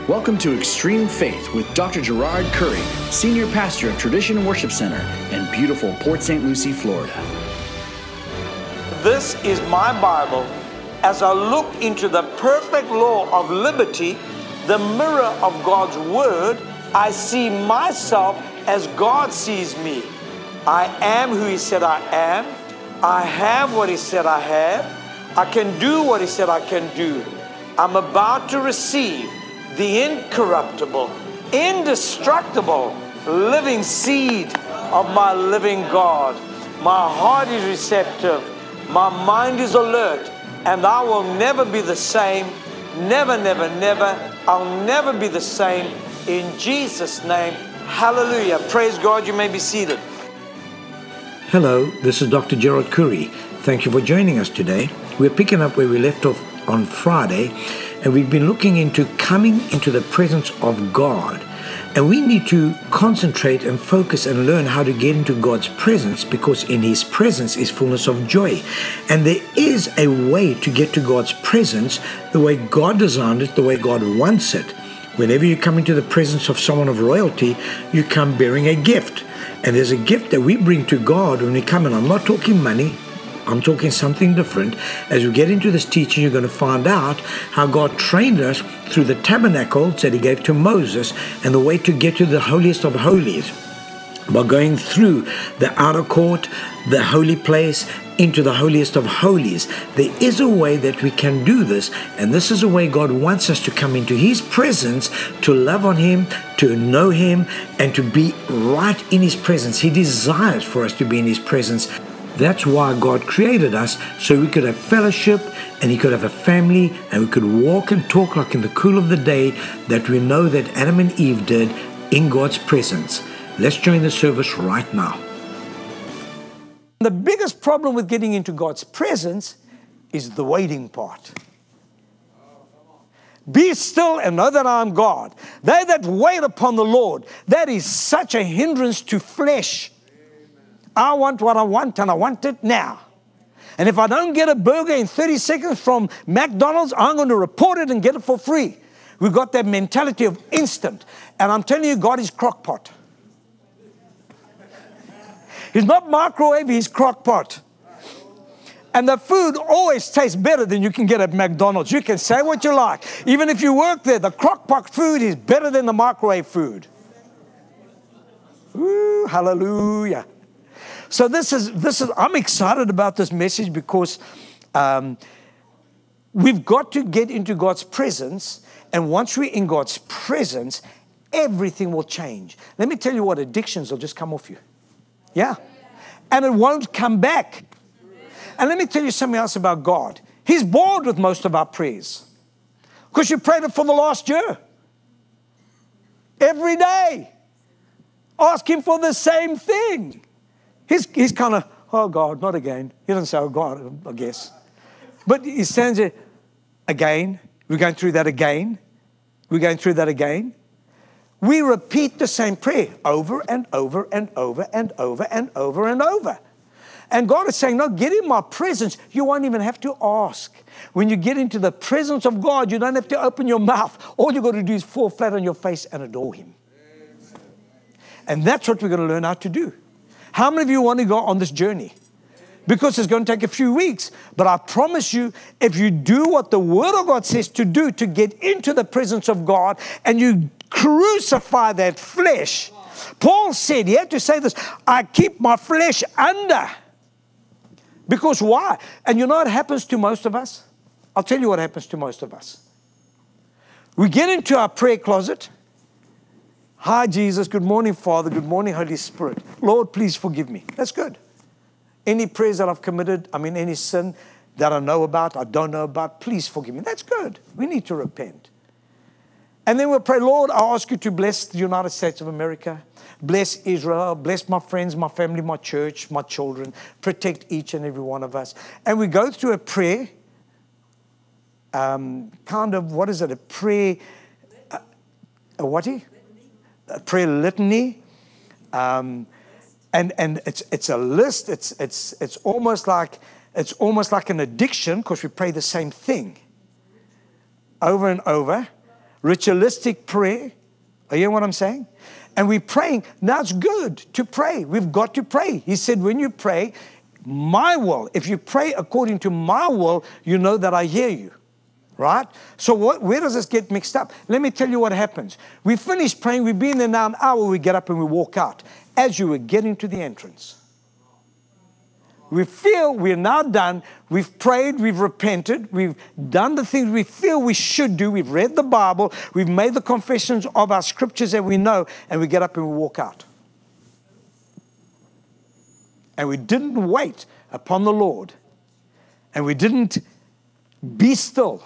Welcome to Extreme Faith with Dr. Gerard Curry, Senior Pastor of Tradition Worship Center in beautiful Port St. Lucie, Florida. This is my Bible. As I look into the perfect law of liberty, the mirror of God's Word, I see myself as God sees me. I am who He said I am. I have what He said I have. I can do what He said I can do. I'm about to receive the incorruptible, indestructible, living seed of my living God. My heart is receptive. My mind is alert. And I will never be the same. Never, never, never. I'll never be the same. In Jesus' name, hallelujah. Praise God. You may be seated. Hello, this is Dr. Gerard Curry. Thank you for joining us today. We're picking up where we left off on Friday, and we've been looking into coming into the presence of God. And we need to concentrate and focus and learn how to get into God's presence, because in His presence is fullness of joy. And there is a way to get to God's presence the way God designed it, the way God wants it. Whenever you come into the presence of someone of royalty, you come bearing a gift. And there's a gift that we bring to God when we come in. I'm not talking money. I'm talking something different. As we get into this teaching, you're going to find out how God trained us through the tabernacles that He gave to Moses and the way to get to the holiest of holies by going through the outer court, the holy place, into the holiest of holies. There is a way that we can do this, and this is a way God wants us to come into His presence, to love on Him, to know Him, and to be right in His presence. He desires for us to be in His presence. That's why God created us, so we could have fellowship and He could have a family, and we could walk and talk like in the cool of the day that we know that Adam and Eve did in God's presence. Let's join the service right now. The biggest problem with getting into God's presence is the waiting part. Be still and know that I am God. They that wait upon the Lord, that is such a hindrance to flesh. I want what I want, and I want it now. And if I don't get a burger in 30 seconds from McDonald's, I'm going to report it and get it for free. We've got that mentality of instant. And I'm telling you, God is crock pot. He's not microwave, He's crock pot. And the food always tastes better than you can get at McDonald's. You can say what you like. Even if you work there, the crock pot food is better than the microwave food. Ooh, hallelujah. So this is. I'm excited about this message because we've got to get into God's presence, and once we're in God's presence, everything will change. Let me tell you what, addictions will just come off you. Yeah. And it won't come back. And let me tell you something else about God. He's bored with most of our prayers, because you prayed it for the last year. Every day. Ask Him for the same thing. He's kind of, oh God, not again. He doesn't say, oh God, I guess. But He stands there, again. We're going through that again. We're going through that again. We repeat the same prayer over and over and over and over and over and over. And God is saying, no, get in my presence. You won't even have to ask. When you get into the presence of God, you don't have to open your mouth. All you've got to do is fall flat on your face and adore Him. And that's what we're going to learn how to do. How many of you want to go on this journey? Because it's going to take a few weeks. But I promise you, if you do what the Word of God says to do to get into the presence of God, and you crucify that flesh. Paul said, he had to say this, I keep my flesh under. Because why? And you know what happens to most of us? I'll tell you what happens to most of us. We get into our prayer closet. Hi, Jesus. Good morning, Father. Good morning, Holy Spirit. Lord, please forgive me. That's good. Any prayers that I've committed, any sin that I know about, I don't know about, please forgive me. That's good. We need to repent. And then we'll pray, Lord, I ask you to bless the United States of America, bless Israel, bless my friends, my family, my church, my children, protect each and every one of us. And we go through a prayer, a prayer, a prayer litany, and it's a list. It's almost like an addiction, because we pray the same thing over and over. ritualistic prayer. Are you hearing what I'm saying? And we're praying. Now it's good to pray. We've got to pray. He said, when you pray, my will, if you pray according to my will, you know that I hear you. Right? So where does this get mixed up? Let me tell you what happens. We finish praying. We've been there now an hour. We get up and we walk out. As you were getting to the entrance, we feel we're now done. We've prayed. We've repented. We've done the things we feel we should do. We've read the Bible. We've made the confessions of our scriptures that we know. And we get up and we walk out. And we didn't wait upon the Lord. And we didn't be still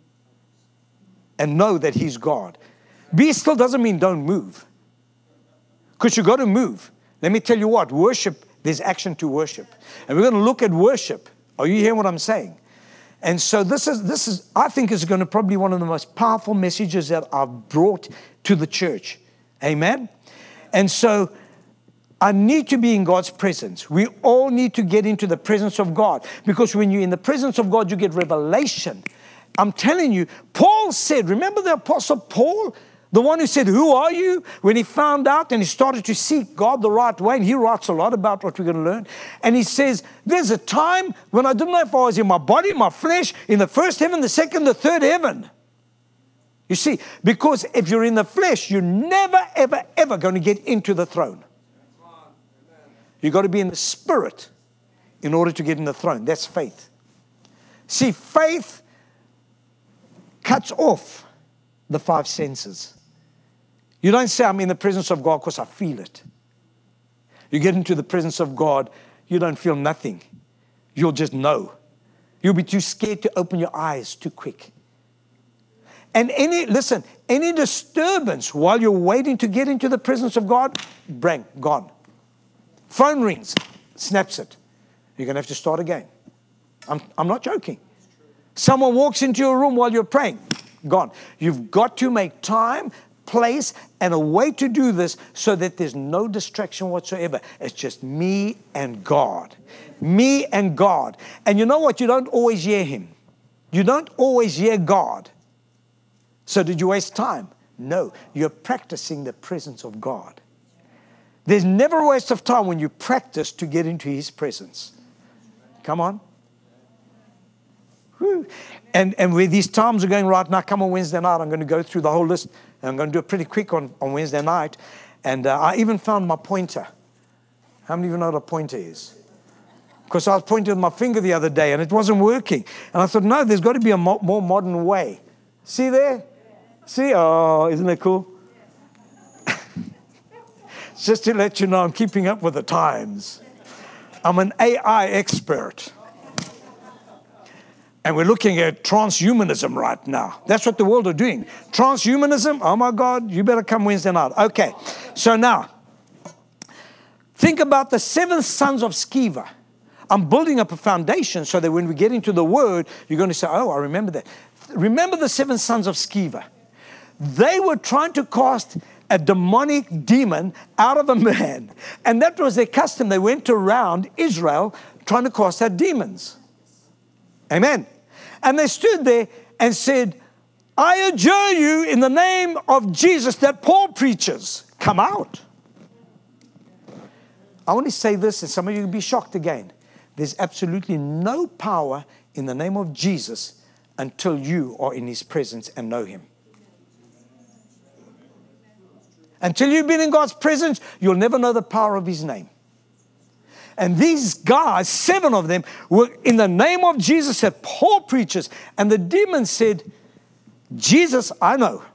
and know that He's God. Be still doesn't mean don't move. Because you've got to move. Let me tell you what, worship, there's action to worship. And we're going to look at worship. Are you hearing what I'm saying? And so this is, I think is going to probably one of the most powerful messages that I've brought to the church. Amen? And so I need to be in God's presence. We all need to get into the presence of God. Because when you're in the presence of God, you get revelation. I'm telling you, Paul said, remember the Apostle Paul? The one who said, who are you? When he found out and he started to seek God the right way. And he writes a lot about what we're going to learn. And he says, there's a time when I didn't know if I was in my body, my flesh, in the first heaven, the second, the third heaven. You see, because if you're in the flesh, you're never, ever, ever going to get into the throne. You've got to be in the spirit in order to get in the throne. That's faith. See, faith cuts off the five senses. You don't say, I'm in the presence of God because I feel it. You get into the presence of God, you don't feel nothing. You'll just know. You'll be too scared to open your eyes too quick. And any disturbance while you're waiting to get into the presence of God, bang, gone. Phone rings, snaps it. You're going to have to start again. I'm not joking. Someone walks into your room while you're praying, gone. You've got to make time, place, and a way to do this so that there's no distraction whatsoever. It's just me and God. Me and God. And you know what? You don't always hear Him. You don't always hear God. So did you waste time? No. You're practicing the presence of God. There's never a waste of time when you practice to get into His presence. Come on. Whew. And where these times are going right now, come on Wednesday night, I'm going to go through the whole list. And I'm going to do it pretty quick on Wednesday night. And I even found my pointer. How many of you know what a pointer is? Because I was pointing with my finger the other day and it wasn't working. And I thought, no, there's got to be a more modern way. See there? See? Oh, isn't that cool? Just to let you know, I'm keeping up with the times. I'm an AI expert. And we're looking at transhumanism right now. That's what the world are doing. Transhumanism, oh my God, you better come Wednesday night. Okay, so now, think about the 7 sons of Sceva. I'm building up a foundation so that when we get into the Word, you're going to say, oh, I remember that. Remember the 7 sons of Sceva. They were trying to cast a demonic demon out of a man. And that was their custom. They went around Israel trying to cast out demons. Amen. And they stood there and said, I adjure you in the name of Jesus that Paul preaches, come out. I want to say this, and some of you will be shocked again. There's absolutely no power in the name of Jesus until you are in His presence and know Him. Until you've been in God's presence, you'll never know the power of His name. And these guys, 7 of them, were in the name of Jesus that Paul preaches. And the demon said, Jesus, I know.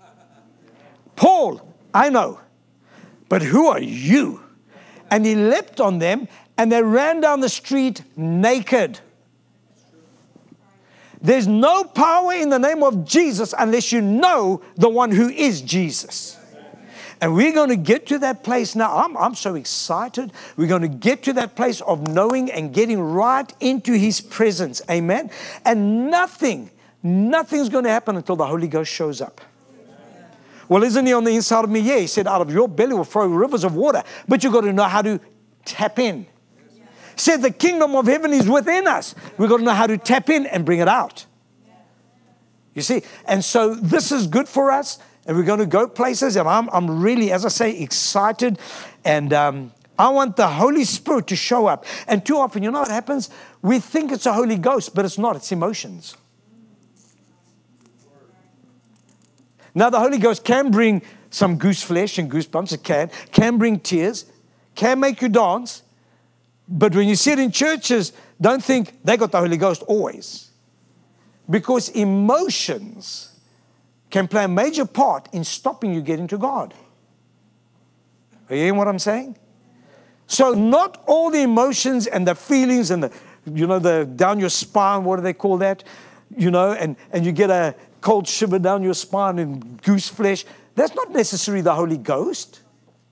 Paul, I know. But who are you? And he leapt on them and they ran down the street naked. There's no power in the name of Jesus unless you know the one who is Jesus. And we're going to get to that place now. I'm so excited. We're going to get to that place of knowing and getting right into His presence. Amen. And nothing's going to happen until the Holy Ghost shows up. Well, isn't He on the inside of me? Yeah, He said, out of your belly will flow rivers of water. But you've got to know how to tap in. He said the kingdom of heaven is within us. We've got to know how to tap in and bring it out. You see? And so this is good for us, and we're going to go places, and I'm really, as I say, excited, and I want the Holy Spirit to show up. And too often, you know what happens? We think it's a Holy Ghost, but it's not. It's emotions. Now, the Holy Ghost can bring some goose flesh and goosebumps. It can bring tears, can make you dance. But when you see it in churches, don't think they got the Holy Ghost always. Because emotions can play a major part in stopping you getting to God. Are you hearing what I'm saying? So not all the emotions and the feelings and the down your spine, what do they call that? And you get a cold shiver down your spine and goose flesh. That's not necessarily the Holy Ghost.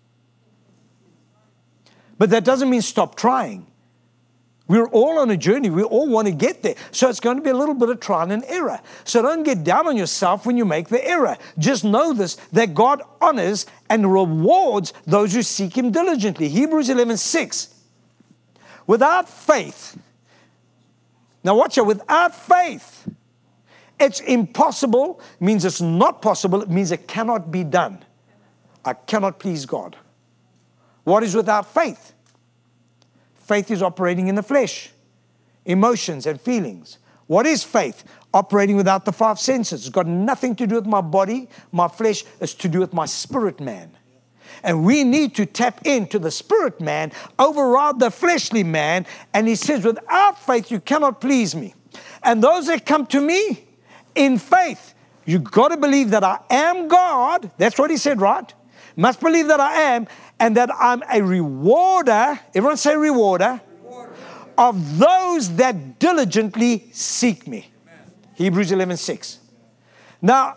But that doesn't mean stop trying. We're all on a journey. We all want to get there. So it's going to be a little bit of trial and error. So don't get down on yourself when you make the error. Just know this, that God honors and rewards those who seek Him diligently. Hebrews 11:6. Without faith, now watch out, without faith, it's impossible, means it's not possible, it means it cannot be done. I cannot please God. What is without faith? Faith is operating in the flesh, emotions and feelings. What is faith? Operating without the five senses. It's got nothing to do with my body, my flesh. It's to do with my spirit man. And we need to tap into the spirit man, override the fleshly man. And He says, without faith, you cannot please me. And those that come to me in faith, you've got to believe that I am God. That's what He said, right? Must believe that I am, and that I'm a rewarder. Everyone say rewarder. Of those that diligently seek me. Amen. Hebrews 11:6. Now,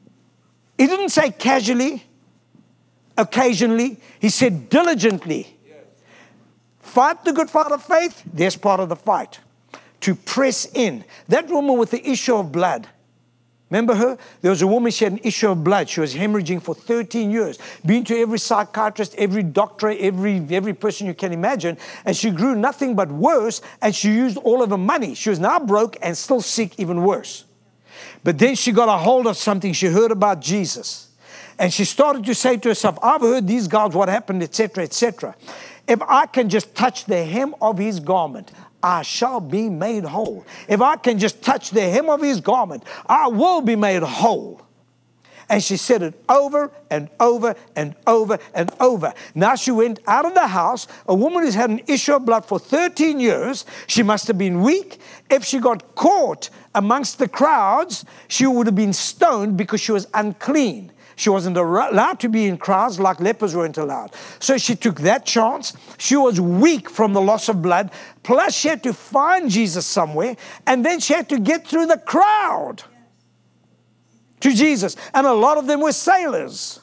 He didn't say casually, occasionally. He said diligently. Yes. Fight the good fight of faith. There's part of the fight. To press in. That woman with the issue of blood. Remember her? There was a woman, she had an issue of blood. She was hemorrhaging for 13 years. Been to every psychiatrist, every doctor, every person you can imagine. And she grew nothing but worse, and she used all of her money. She was now broke and still sick, even worse. But then she got a hold of something. She heard about Jesus. And she started to say to herself, I've heard these guys, what happened, etc., etc. If I can just touch the hem of His garment, I shall be made whole. If I can just touch the hem of His garment, I will be made whole. And she said it over and over and over and over. Now she went out of the house. A woman who's had an issue of blood for 13 years. She must have been weak. If she got caught amongst the crowds, she would have been stoned because she was unclean. She wasn't allowed to be in crowds like lepers weren't allowed. So she took that chance. She was weak from the loss of blood. Plus she had to find Jesus somewhere. And then she had to get through the crowd to Jesus. And a lot of them were sailors.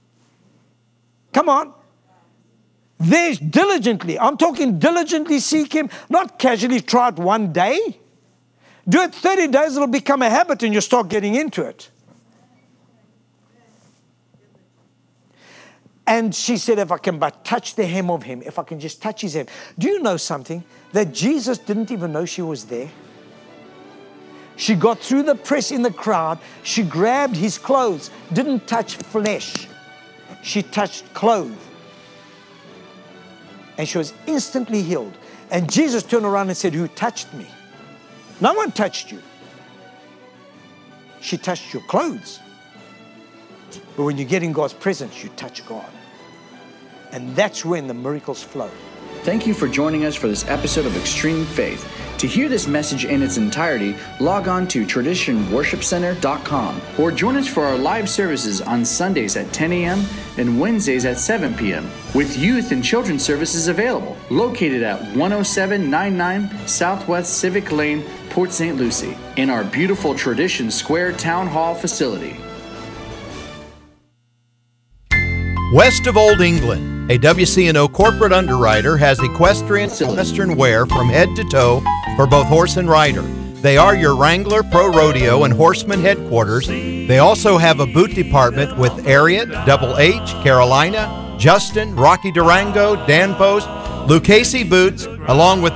Come on. They diligently, I'm talking diligently seek Him, not casually try it one day. Do it 30 days, it'll become a habit and you'll start getting into it. And she said, if I can but touch the hem of Him, if I can just touch His hem. Do you know something? That Jesus didn't even know she was there. She got through the press in the crowd. She grabbed His clothes, didn't touch flesh. She touched clothes. And she was instantly healed. And Jesus turned around and said, who touched me? No one touched you. She touched your clothes. But when you get in God's presence, you touch God. And that's when the miracles flow. Thank you for joining us for this episode of Extreme Faith. To hear this message in its entirety, log on to traditionworshipcenter.com or join us for our live services on Sundays at 10 a.m. and Wednesdays at 7 p.m. with youth and children's services available, located at 10799 Southwest Civic Lane, Port St. Lucie, in our beautiful Tradition Square Town Hall facility. West of Old England, a WC&O corporate underwriter has equestrian western wear from head to toe for both horse and rider. They are your Wrangler Pro Rodeo and Horseman headquarters. They also have a boot department with Ariat, Double H, Carolina, Justin, Rocky Durango, Dan Post, Lucchese boots, along with